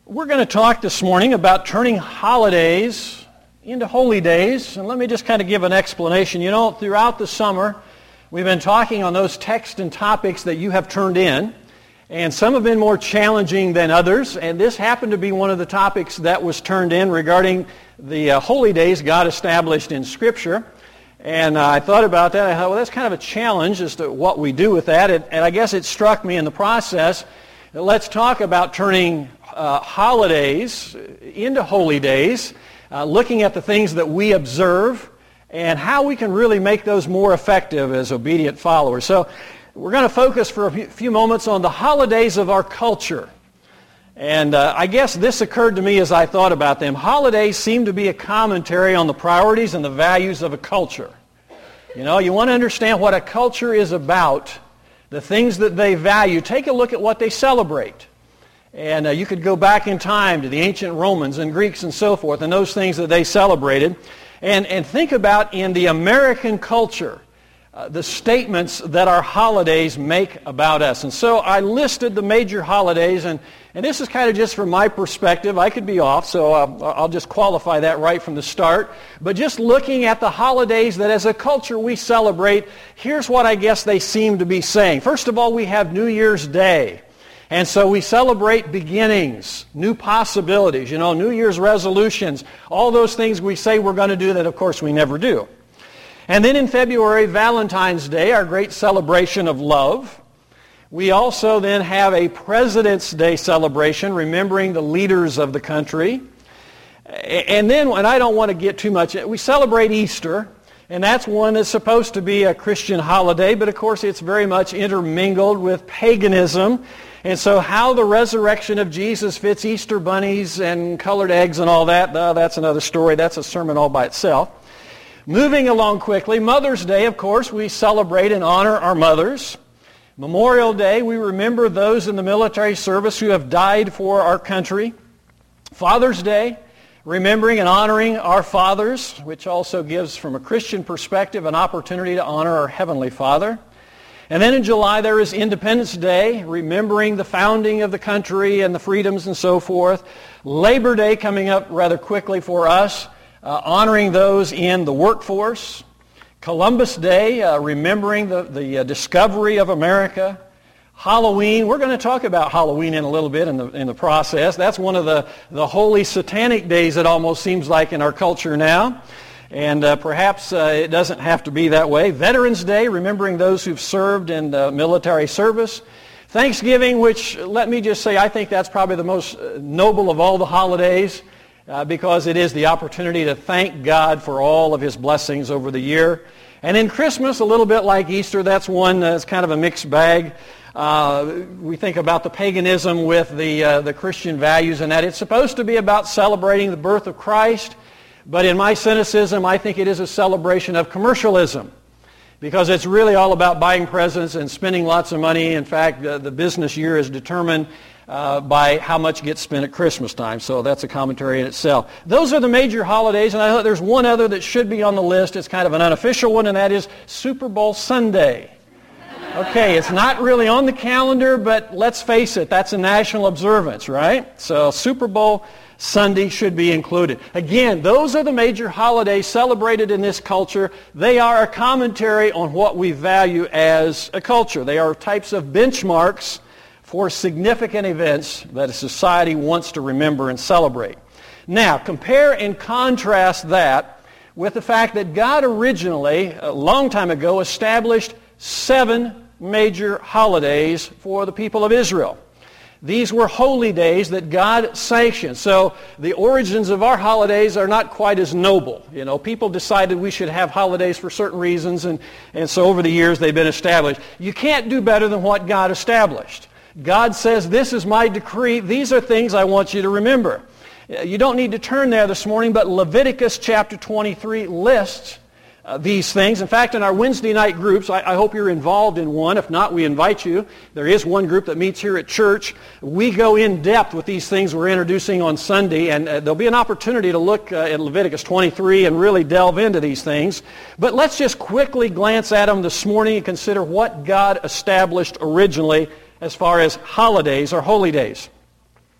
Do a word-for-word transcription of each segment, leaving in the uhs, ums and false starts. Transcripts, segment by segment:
We're going to talk this morning about turning holidays into holy days. And let me just kind of give an explanation. You know, throughout the summer, we've been talking on those texts and topics that you have turned in. And some have been more challenging than others. And this happened to be one of the topics that was turned in regarding the uh, holy days God established in Scripture. And uh, I thought about that. I thought, well, that's kind of a challenge as to what we do with that. And, and I guess it struck me in the process that let's talk about turning Uh, holidays into holy days, uh, looking at the things that we observe and how we can really make those more effective as obedient followers. So we're going to focus for a few moments on the holidays of our culture. And uh, I guess this occurred to me as I thought about them. Holidays seem to be a commentary on the priorities and the values of a culture. You know, you want to understand what a culture is about, the things that they value. Take a look at what they celebrate. And uh, you could go back in time to the ancient Romans and Greeks and so forth and those things that they celebrated. And, and think about in the American culture, uh, the statements that our holidays make about us. And so I listed the major holidays, and, and this is kind of just from my perspective. I could be off, so uh, I'll just qualify that right from the start. But just looking at the holidays that as a culture we celebrate, here's what I guess they seem to be saying. First of all, we have New Year's Day. And so we celebrate beginnings, new possibilities, you know, New Year's resolutions, all those things we say we're going to do that, of course, we never do. And then in February, Valentine's Day, our great celebration of love. We also then have a President's Day celebration, remembering the leaders of the country. And then, and I don't want to get too much, we celebrate Easter. And that's one that's supposed to be a Christian holiday, but of course it's very much intermingled with paganism. And so how the resurrection of Jesus fits Easter bunnies and colored eggs and all that, uh, that's another story. That's a sermon all by itself. Moving along quickly, Mother's Day, of course, we celebrate and honor our mothers. Memorial Day, we remember those in the military service who have died for our country. Father's Day, remembering and honoring our fathers, which also gives, from a Christian perspective, an opportunity to honor our Heavenly Father. And then in July there is Independence Day, remembering the founding of the country and the freedoms and so forth. Labor Day coming up rather quickly for us, uh, honoring those in the workforce. Columbus Day, uh, remembering the, the uh, discovery of America. Halloween, we're going to talk about Halloween in a little bit in the, in the process. That's one of the, the holy satanic days it almost seems like in our culture now. And uh, perhaps uh, it doesn't have to be that way. Veterans Day, remembering those who've served in uh, military service. Thanksgiving, which, let me just say, I think that's probably the most noble of all the holidays uh, because it is the opportunity to thank God for all of His blessings over the year. And then Christmas, a little bit like Easter, that's one that's kind of a mixed bag. Uh, we think about the paganism with the, uh, the Christian values and that. It's supposed to be about celebrating the birth of Christ. But in my cynicism, I think it is a celebration of commercialism because it's really all about buying presents and spending lots of money. In fact, the, the business year is determined uh, by how much gets spent at Christmas time. So that's a commentary in itself. Those are the major holidays, and I thought there's one other that should be on the list. It's kind of an unofficial one, and that is Super Bowl Sunday. Okay, it's not really on the calendar, but let's face it, that's a national observance, right? So Super Bowl Sunday should be included. Again, those are the major holidays celebrated in this culture. They are a commentary on what we value as a culture. They are types of benchmarks for significant events that a society wants to remember and celebrate. Now, compare and contrast that with the fact that God originally, a long time ago, established seven major holidays for the people of Israel. These were holy days that God sanctioned. So the origins of our holidays are not quite as noble. You know, people decided we should have holidays for certain reasons, and, and so over the years they've been established. You can't do better than what God established. God says, this is my decree. These are things I want you to remember. You don't need to turn there this morning, but Leviticus chapter twenty-three lists Uh, these things. In fact, in our Wednesday night groups, I, I hope you're involved in one. If not, we invite you. There is one group that meets here at church. We go in depth with these things we're introducing on Sunday, and uh, there'll be an opportunity to look uh, at Leviticus twenty-three and really delve into these things. But let's just quickly glance at them this morning and consider what God established originally as far as holidays or holy days.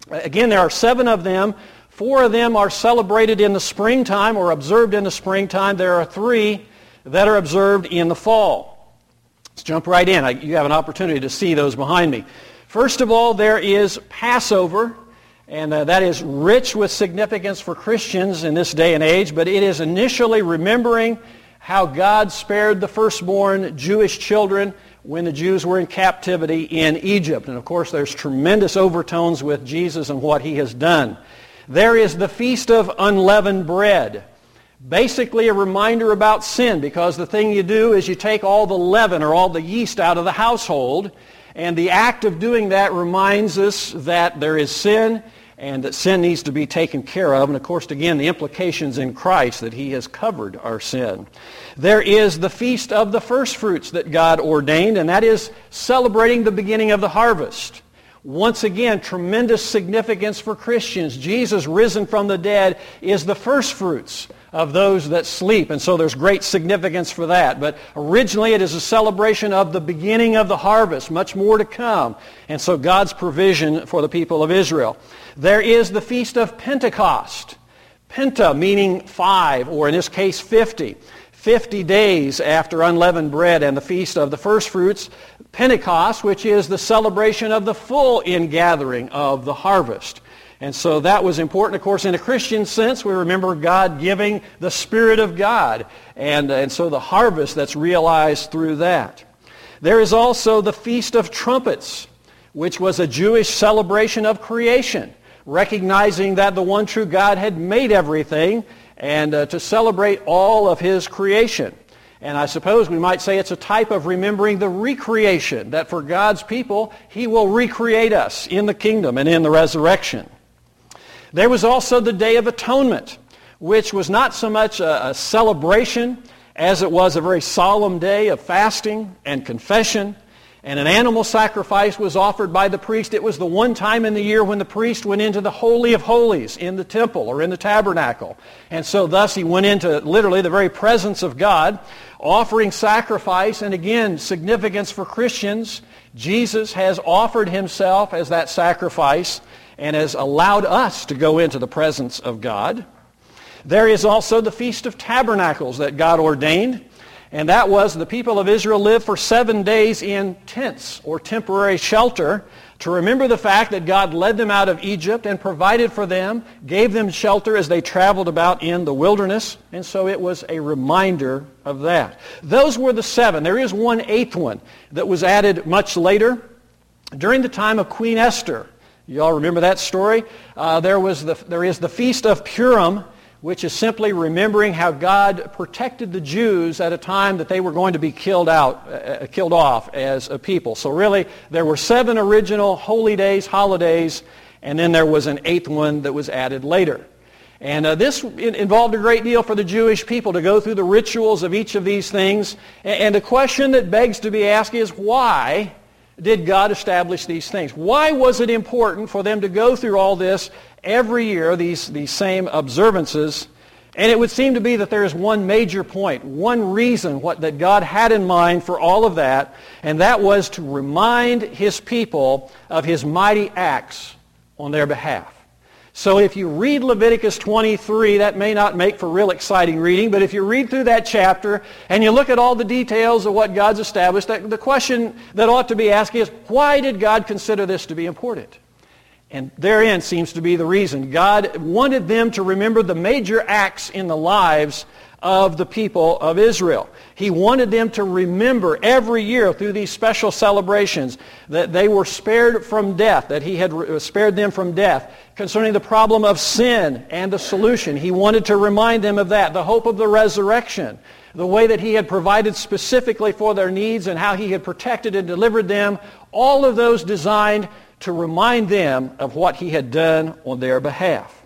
Again, there are seven of them. Four of them are celebrated in the springtime or observed in the springtime. There are three that are observed in the fall. Let's jump right in. I, you have an opportunity to see those behind me. First of all, there is Passover, and uh, that is rich with significance for Christians in this day and age, but it is initially remembering how God spared the firstborn Jewish children when the Jews were in captivity in Egypt. And of course, there's tremendous overtones with Jesus and what he has done. There is the Feast of Unleavened Bread. Basically a reminder about sin, because the thing you do is you take all the leaven or all the yeast out of the household, and the act of doing that reminds us that there is sin and that sin needs to be taken care of. And of course, again, the implications in Christ that he has covered our sin. There is the Feast of the First Fruits that God ordained, and that is celebrating the beginning of the harvest. Once again, tremendous significance for Christians. Jesus, risen from the dead, is the first fruits of those that sleep, and so there's great significance for that. But originally it is a celebration of the beginning of the harvest, much more to come, and so God's provision for the people of Israel. There is the Feast of Pentecost. Penta meaning five, or in this case fifty. Fifty days after unleavened bread and the Feast of the First Fruits, Pentecost, which is the celebration of the full ingathering of the harvest. And so that was important. Of course, in a Christian sense, we remember God giving the Spirit of God, and, and so the harvest that's realized through that. There is also the Feast of Trumpets, which was a Jewish celebration of creation, recognizing that the one true God had made everything, and uh, to celebrate all of his creation. And I suppose we might say it's a type of remembering the recreation, that for God's people, he will recreate us in the kingdom and in the resurrection. There was also the Day of Atonement, which was not so much a, a celebration as it was a very solemn day of fasting and confession. And an animal sacrifice was offered by the priest. It was the one time in the year when the priest went into the Holy of Holies in the temple or in the tabernacle. And so thus he went into literally the very presence of God, offering sacrifice. And again, significance for Christians, Jesus has offered himself as that sacrifice and has allowed us to go into the presence of God. There is also the Feast of Tabernacles that God ordained. And that was the people of Israel lived for seven days in tents or temporary shelter to remember the fact that God led them out of Egypt and provided for them, gave them shelter as they traveled about in the wilderness. And so it was a reminder of that. Those were the seven. There is one eighth one that was added much later. During the time of Queen Esther, you all remember that story? Uh, there was the, there is the Feast of Purim, which is simply remembering how God protected the Jews at a time that they were going to be killed out, uh, killed off as a people. So really, there were seven original holy days, holidays, and then there was an eighth one that was added later. And uh, this involved a great deal for the Jewish people to go through the rituals of each of these things. And the question that begs to be asked is, why did God establish these things? Why was it important for them to go through all this every year, these, these same observances? And it would seem to be that there is one major point, one reason what, that God had in mind for all of that, and that was to remind his people of his mighty acts on their behalf. So if you read Leviticus twenty-three, that may not make for real exciting reading, but if you read through that chapter and you look at all the details of what God's established, that, the question that ought to be asked is, why did God consider this to be important? And therein seems to be the reason. God wanted them to remember the major acts in the lives of the people of Israel. He wanted them to remember every year through these special celebrations that they were spared from death, that he had spared them from death. Concerning the problem of sin and the solution, he wanted to remind them of that. The hope of the resurrection, the way that he had provided specifically for their needs and how he had protected and delivered them, all of those designed to remind them of what he had done on their behalf.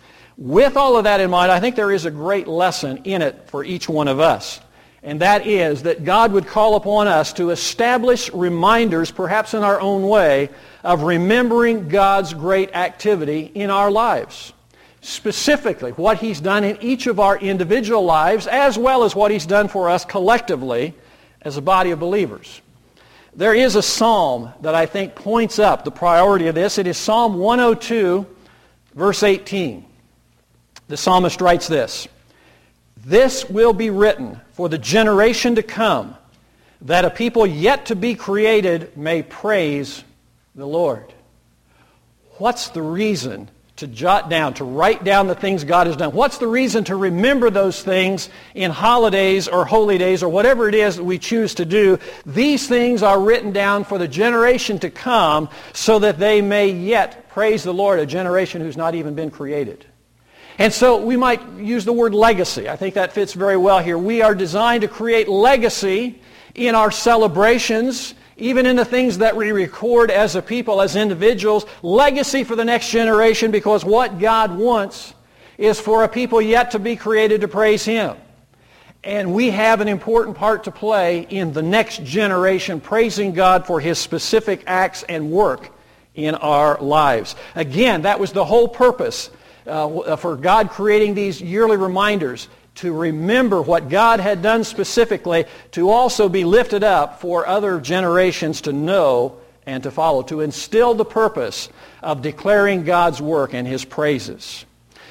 With all of that in mind, I think there is a great lesson in it for each one of us. And that is that God would call upon us to establish reminders, perhaps in our own way, of remembering God's great activity in our lives. Specifically, what he's done in each of our individual lives, as well as what he's done for us collectively as a body of believers. there is a psalm that I think points up the priority of this. It is Psalm one oh two, verse eighteen. The psalmist writes this, "This will be written for the generation to come, that a people yet to be created may praise the Lord." What's the reason to jot down, to write down the things God has done? What's the reason to remember those things in holidays or holy days or whatever it is that we choose to do? These things are written down for the generation to come so that they may yet praise the Lord, a generation who's not even been created. And so we might use the word legacy. I think that fits very well here. We are designed to create legacy in our celebrations, even in the things that we record as a people, as individuals, legacy for the next generation, because what God wants is for a people yet to be created to praise Him. And we have an important part to play in the next generation, praising God for His specific acts and work in our lives. Again, that was the whole purpose uh, for God creating these yearly reminders, to remember what God had done specifically, to also be lifted up for other generations to know and to follow, to instill the purpose of declaring God's work and His praises.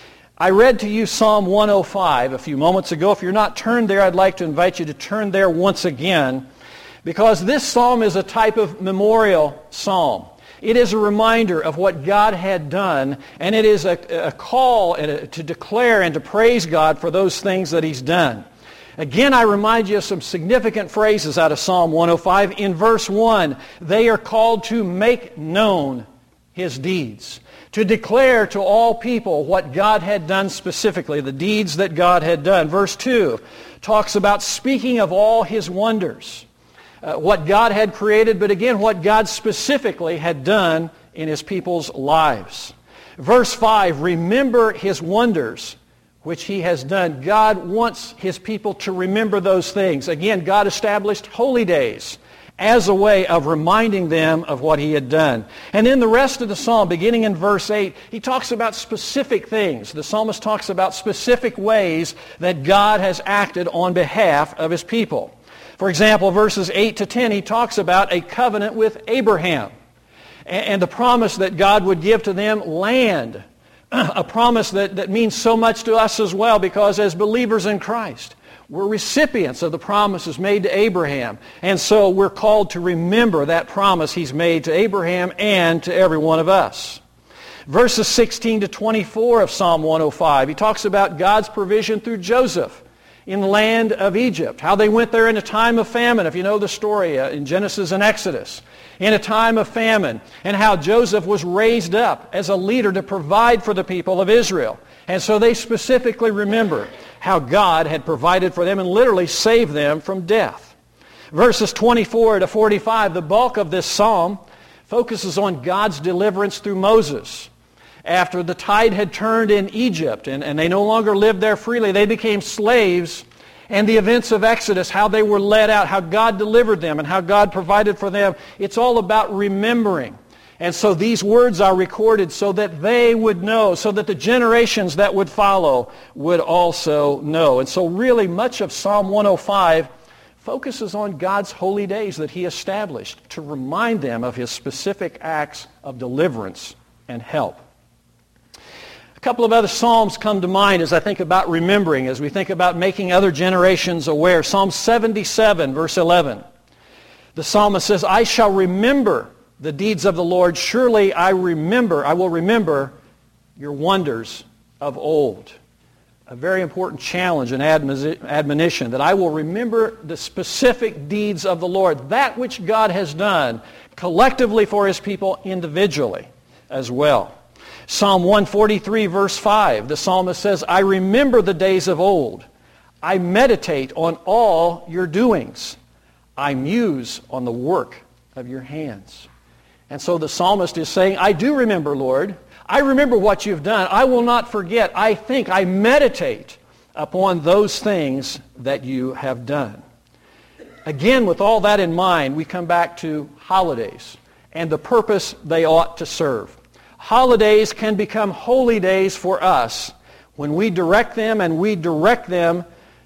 I read to you Psalm one oh five a few moments ago. If you're not turned there, I'd like to invite you to turn there once again, because this psalm is a type of memorial psalm. It is a reminder of what God had done, and it is a, a call to declare and to praise God for those things that He's done. Again, I remind you of some significant phrases out of Psalm one oh five. In verse one, they are called to make known His deeds, to declare to all people what God had done specifically, the deeds that God had done. Verse two talks about speaking of all His wonders. Uh, what God had created, but again, what God specifically had done in His people's lives. Verse five, remember His wonders, which He has done. God wants His people to remember those things. Again, God established holy days as a way of reminding them of what He had done. And then the rest of the psalm, beginning in verse eight, he talks about specific things. The psalmist talks about specific ways that God has acted on behalf of His people. For example, verses eight to ten, he talks about a covenant with Abraham and the promise that God would give to them land, a promise that, that means so much to us as well, because as believers in Christ, we're recipients of the promises made to Abraham. And so we're called to remember that promise He's made to Abraham and to every one of us. Verses sixteen to twenty-four of Psalm one oh five, he talks about God's provision through Joseph in the land of Egypt, how they went there in a time of famine, if you know the story uh, in Genesis and Exodus, in a time of famine, and how Joseph was raised up as a leader to provide for the people of Israel. And so they specifically remember how God had provided for them and literally saved them from death. Verses twenty-four to forty-five, the bulk of this psalm focuses on God's deliverance through Moses. After the tide had turned in Egypt and, and they no longer lived there freely, they became slaves, and the events of Exodus, how they were led out, how God delivered them and how God provided for them. It's all about remembering. And so these words are recorded so that they would know, so that the generations that would follow would also know. And so really much of Psalm one oh five focuses on God's holy days that He established to remind them of His specific acts of deliverance and help. A couple of other psalms come to mind as I think about remembering, as we think about making other generations aware. Psalm seventy-seven, verse eleven. The psalmist says, I shall remember the deeds of the Lord. Surely I remember, I will remember your wonders of old. A very important challenge and admonition, that I will remember the specific deeds of the Lord, that which God has done collectively for His people, individually as well. Psalm one forty-three, verse five, the psalmist says, I remember the days of old. I meditate on all your doings. I muse on the work of your hands. And so the psalmist is saying, I do remember, Lord. I remember what you've done. I will not forget. I think, I meditate upon those things that you have done. Again, with all that in mind, we come back to holidays and the purpose they ought to serve. Holidays can become holy days for us when we direct them and we direct them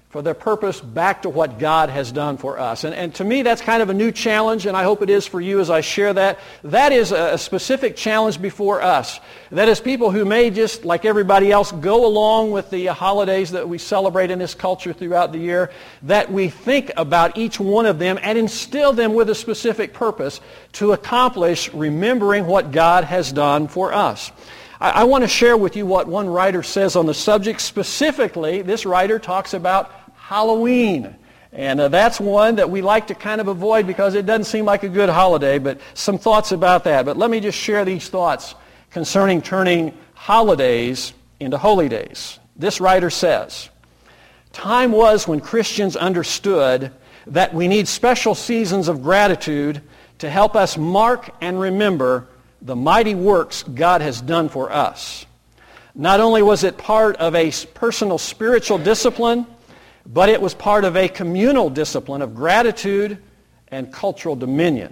for their purpose back to what God has done for us. And, and to me, that's kind of a new challenge, and I hope it is for you as I share that. That is a, a specific challenge before us. That is people who may just, like everybody else, go along with the holidays that we celebrate in this culture throughout the year, that we think about each one of them and instill them with a specific purpose to accomplish remembering what God has done for us. I, I want to share with you what one writer says on the subject. Specifically, this writer talks about Halloween. And uh, that's one that we like to kind of avoid because it doesn't seem like a good holiday, but some thoughts about that. But let me just share these thoughts concerning turning holidays into holy days. This writer says, "Time was when Christians understood that we need special seasons of gratitude to help us mark and remember the mighty works God has done for us. Not only was it part of a personal spiritual discipline, but it was part of a communal discipline of gratitude and cultural dominion."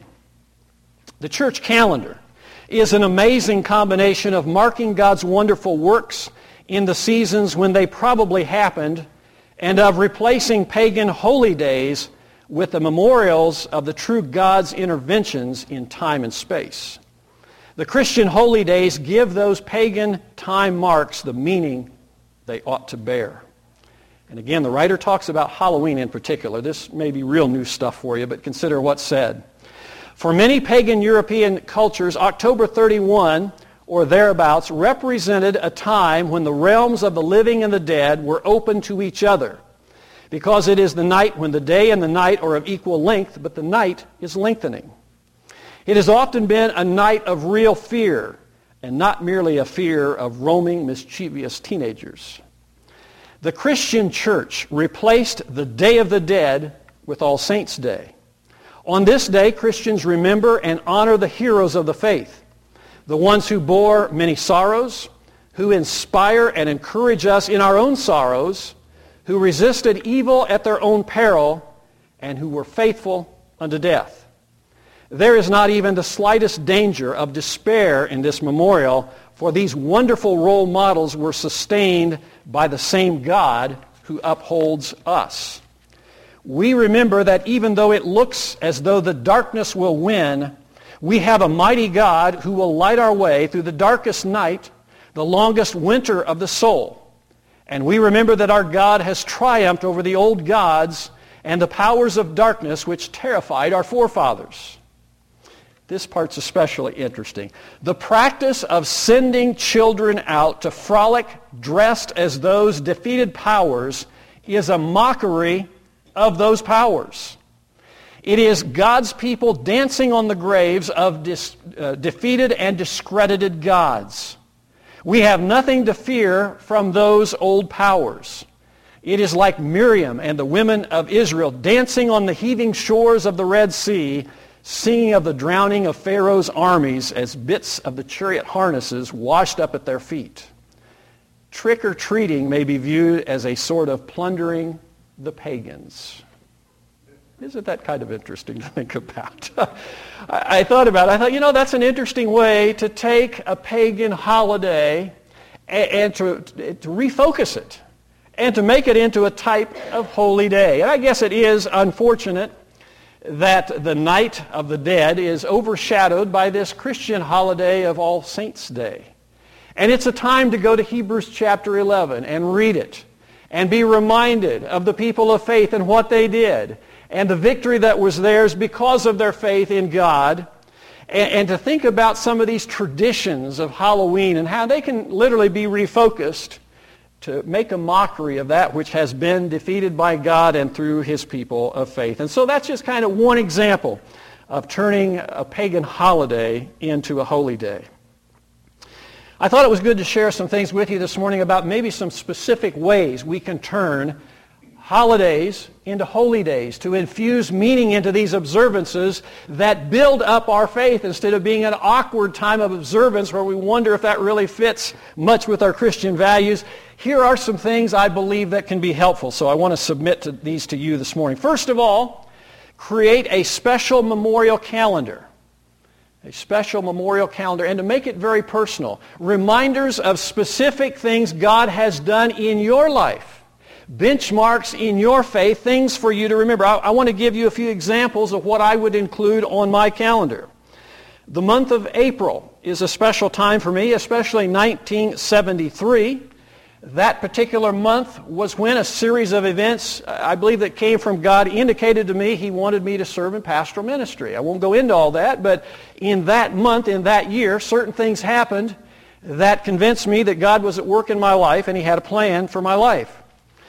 The church calendar is an amazing combination of marking God's wonderful works in the seasons when they probably happened and of replacing pagan holy days with the memorials of the true God's interventions in time and space. The Christian holy days give those pagan time marks the meaning they ought to bear. And again, the writer talks about Halloween in particular. This may be real new stuff for you, but consider what's said. For many pagan European cultures, October thirty-first or thereabouts represented a time when the realms of the living and the dead were open to each other, because it is the night when the day and the night are of equal length, but the night is lengthening. It has often been a night of real fear, and not merely a fear of roaming, mischievous teenagers. The Christian church replaced the Day of the Dead with All Saints' Day. On this day, Christians remember and honor the heroes of the faith, the ones who bore many sorrows, who inspire and encourage us in our own sorrows, who resisted evil at their own peril, and who were faithful unto death. There is not even the slightest danger of despair in this memorial, for these wonderful role models were sustained by the same God who upholds us. We remember that even though it looks as though the darkness will win, we have a mighty God who will light our way through the darkest night, the longest winter of the soul. And we remember that our God has triumphed over the old gods and the powers of darkness which terrified our forefathers. This part's especially interesting. The practice of sending children out to frolic dressed as those defeated powers is a mockery of those powers. It is God's people dancing on the graves of dis, uh, defeated and discredited gods. We have nothing to fear from those old powers. It is like Miriam and the women of Israel dancing on the heaving shores of the Red Sea, singing of the drowning of Pharaoh's armies as bits of the chariot harnesses washed up at their feet. Trick-or-treating may be viewed as a sort of plundering the pagans. Isn't that kind of interesting to think about? I, I thought about it. I thought, you know, that's an interesting way to take a pagan holiday and, and to, to refocus it and to make it into a type of holy day. And I guess it is unfortunate that the night of the dead is overshadowed by this Christian holiday of All Saints' Day. And it's a time to go to Hebrews chapter eleven and read it and be reminded of the people of faith and what they did and the victory that was theirs because of their faith in God, and, and to think about some of these traditions of Halloween and how they can literally be refocused to make a mockery of that which has been defeated by God and through His people of faith. And so that's just kind of one example of turning a pagan holiday into a holy day. I thought it was good to share some things with you this morning about maybe some specific ways we can turn holidays into holy days, to infuse meaning into these observances that build up our faith instead of being an awkward time of observance where we wonder if that really fits much with our Christian values. Here are some things I believe that can be helpful, so I want to submit to these to you this morning. First of all, create a special memorial calendar. A special memorial calendar, and to make it very personal. Reminders of specific things God has done in your life. benchmarks in your faith, things for you to remember. I, I want to give you a few examples of what I would include on my calendar. The month of April is a special time for me, especially nineteen seventy-three. That particular month was when a series of events, I believe, that came from God indicated to me He wanted me to serve in pastoral ministry. I won't go into all that, but in that month, in that year, certain things happened that convinced me that God was at work in my life and He had a plan for my life.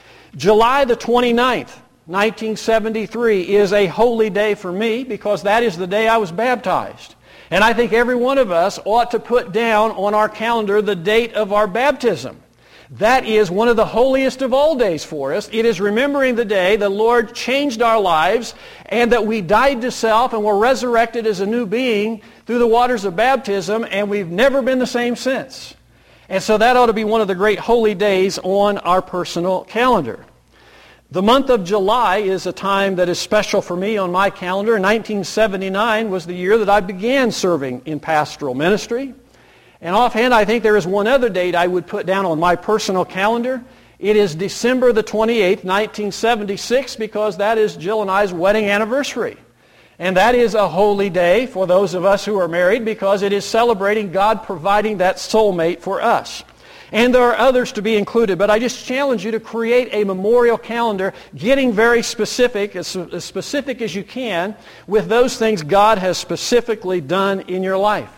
July the twenty-ninth, nineteen seventy-three is a holy day for me because that is the day I was baptized. And I think every one of us ought to put down on our calendar the date of our baptism. That is one of the holiest of all days for us. It is remembering the day the Lord changed our lives and that we died to self and were resurrected as a new being through the waters of baptism, and we've never been the same since. And so that ought to be one of the great holy days on our personal calendar. The month of July is a time that is special for me on my calendar. nineteen seventy-nine was the year that I began serving in pastoral ministry. And offhand, I think there is one other date I would put down on my personal calendar. It is December the twenty-eighth, nineteen seventy-six, because that is Jill and I's wedding anniversary. And that is a holy day for those of us who are married because it is celebrating God providing that soulmate for us. And there are others to be included, but I just challenge you to create a memorial calendar, getting very specific, as, as specific as you can, with those things God has specifically done in your life.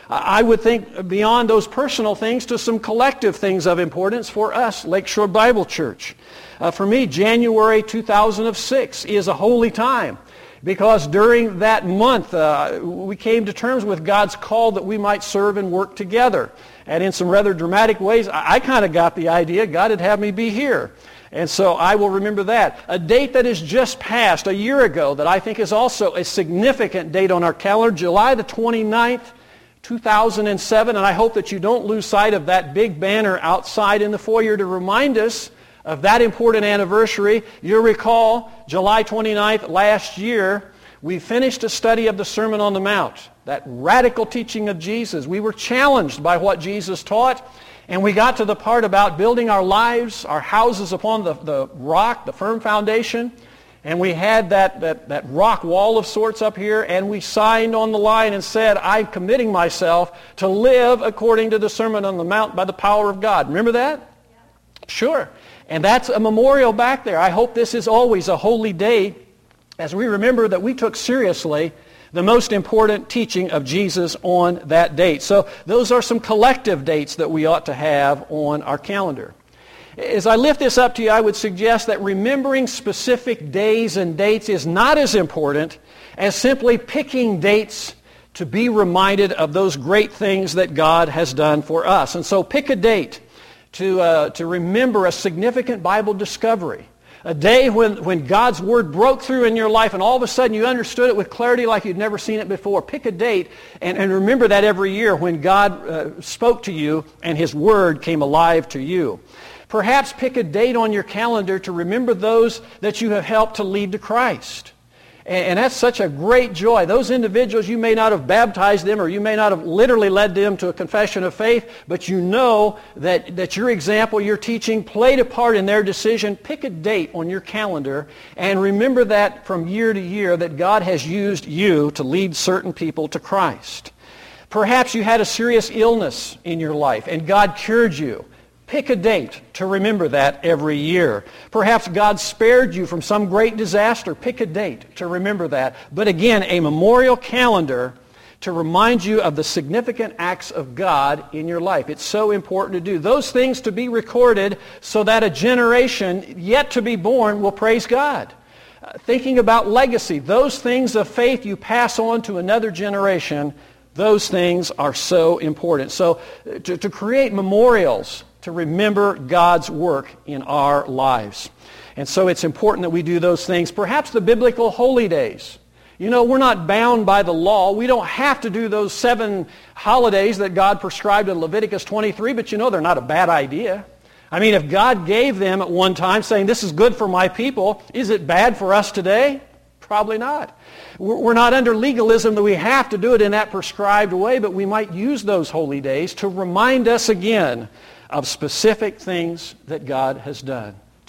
I would think beyond those personal things to some collective things of importance for us, Lakeshore Bible Church. Uh, for me, January two thousand six is a holy time because during that month uh, we came to terms with God's call that we might serve and work together. And in some rather dramatic ways, I, I kind of got the idea God had had me be here. And so I will remember that. A date that is just passed a year ago that I think is also a significant date on our calendar, July the twenty-ninth, two thousand seven, and I hope that you don't lose sight of that big banner outside in the foyer to remind us of that important anniversary. You'll recall July twenty-ninth last year, we finished a study of the Sermon on the Mount, that radical teaching of Jesus. We were challenged by what Jesus taught, and we got to the part about building our lives, our houses upon the, the rock, the firm foundation. And we had that, that, that rock wall of sorts up here, and we signed on the line and said, I'm committing myself to live according to the Sermon on the Mount by the power of God. Remember that? Yeah. Sure. And that's a memorial back there. I hope this is always a holy day as we remember that we took seriously the most important teaching of Jesus on that date. So those are some collective dates that we ought to have on our calendar. As I lift this up to you, I would suggest that remembering specific days and dates is not as important as simply picking dates to be reminded of those great things that God has done for us. And so pick a date to, uh, to remember a significant Bible discovery, a day when, when God's Word broke through in your life and all of a sudden you understood it with clarity like you'd never seen it before. Pick a date and, and remember that every year when God uh, spoke to you and His Word came alive to you. Perhaps pick a date on your calendar to remember those that you have helped to lead to Christ. And, and that's such a great joy. Those individuals, you may not have baptized them or you may not have literally led them to a confession of faith, but you know that, that your example, your teaching played a part in their decision. Pick a date on your calendar and remember that from year to year that God has used you to lead certain people to Christ. Perhaps you had a serious illness in your life and God cured you. Pick a date to remember that every year. Perhaps God spared you from some great disaster. Pick a date to remember that. But again, a memorial calendar to remind you of the significant acts of God in your life. It's so important to do. Those things to be recorded so that a generation yet to be born will praise God. Uh, thinking about legacy, those things of faith you pass on to another generation, those things are so important. So uh, to, to create memorials to remember God's work in our lives. And so it's important that we do those things. Perhaps the biblical holy days. You know, we're not bound by the law. We don't have to do those seven holidays that God prescribed in Leviticus twenty-three, but you know they're not a bad idea. I mean, if God gave them at one time saying, this is good for my people, is it bad for us today? Probably not. We're not under legalism that we have to do it in that prescribed way, but we might use those holy days to remind us again of specific things that God has done,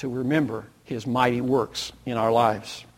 to remember his mighty works in our lives.